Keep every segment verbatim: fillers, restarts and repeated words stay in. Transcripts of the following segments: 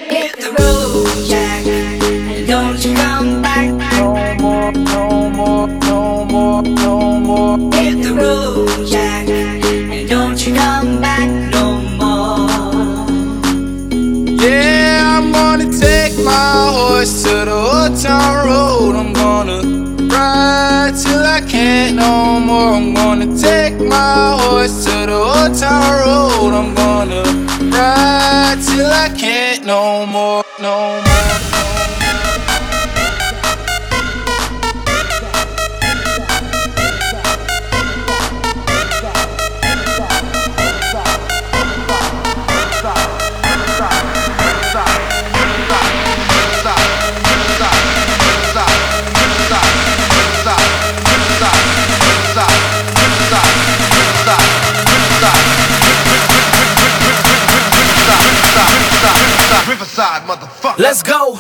Hit the road, Jack, and don't you come back. No more, no more, no more, no more. Hit the road, Jack, and don't you come back no more. Yeah, I'm gonna take my horse to the old town road. I'm gonna ride till I can't no more. I'm gonna take my horse to the old town road. I'm gonna ride till I can't no more, no more. Riverside, motherfucker. Let's go.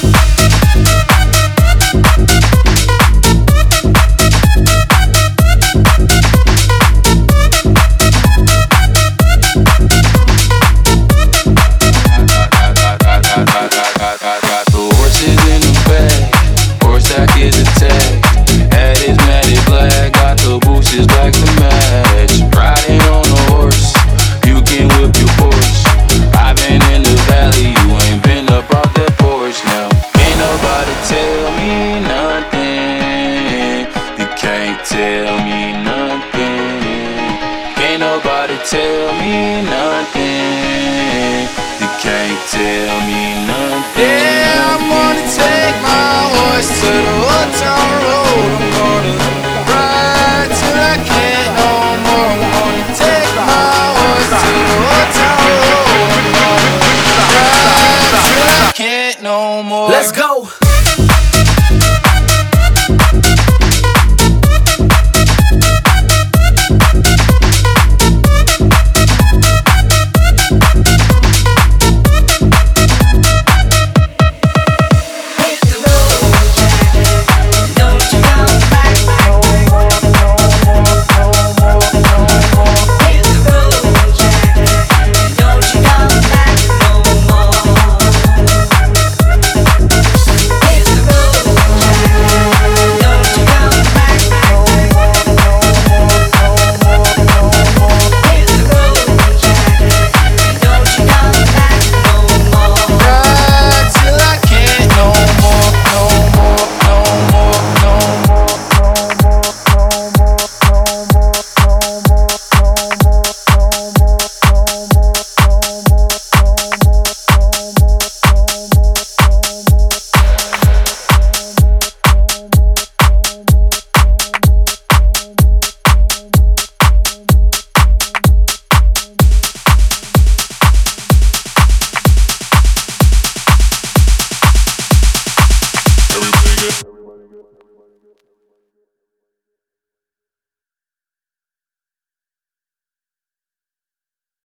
Tell me nothing. Can't nobody tell me nothing. You can't tell me nothing. Yeah, I'm gonna take my horse to the old town road. I'm gonna ride till I can't no more. I'm gonna take my horse to the old town road. I'm gonna ride till I can't no more. Let's go.